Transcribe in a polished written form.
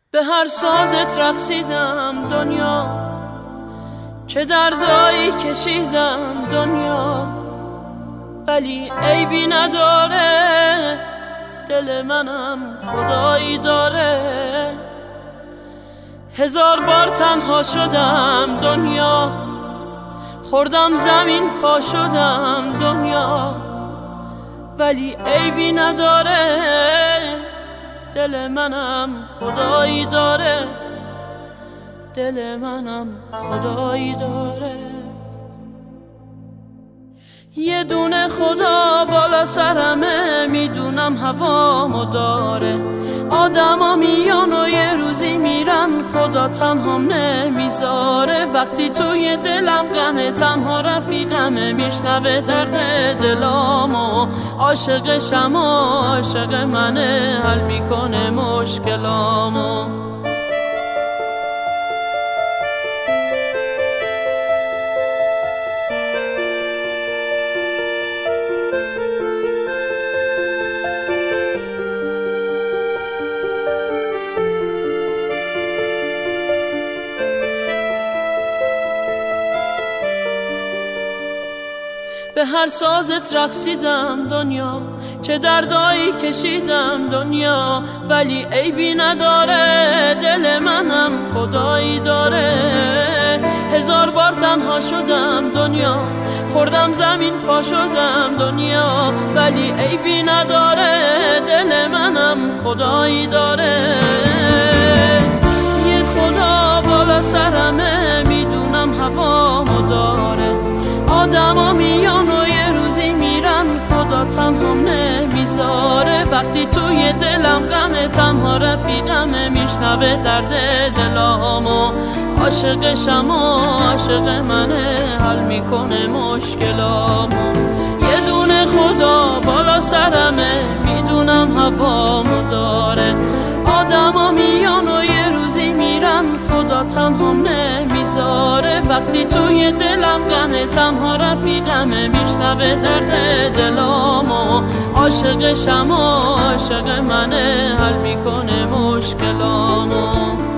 به هر سازت رقصیدم دنیا، چه دردایی کشیدم دنیا، ولی عیبی نداره، دل منم خدایی داره. هزار بار تنها شدم دنیا، خوردم زمین پا شدم دنیا، ولی عیبی نداره، دل منم خدایی داره، دل منم خدایی داره. یه دونه خدا بالا سرمه، میدونم هوامو داره. آدما میان و یه روزی میرن، خدا تنهام نمیذاره. وقتی توی دلم غمه، تنها رفیقمه، میشنوه درد دلامو. عاشقشم و عاشق منه، حل میکنه مشکلامو. به هر سازت رقصیدم دنیا، چه دردایی کشیدم دنیا، ولی عیبی نداره، دل منم خدایی داره. هزار بار تنها شدم دنیا، خوردم زمین پا شدم دنیا، ولی عیبی نداره، دل منم خدایی داره. یه خدا بالا سرمه، میدونم هوامو داره. آدما میان و یه روزی میرن، خدا تنهام نمیذاره. وقتی توی دلم غمه، تنها رفیقمه، میشنوه درد دلامو. عاشقشم و عاشق منه، حل میکنه مشکلامو. یه دونه خدا بالا سرمه، میدونم هوامو داره. آدما میان و یه روزی میرن، خدا تنهام نمیذاره. وقتی توی دلم غمه، تنها رفیقمه، میشنوه درد دلامو. عاشقشم و عاشق منه، حل میکنه مشکلامو.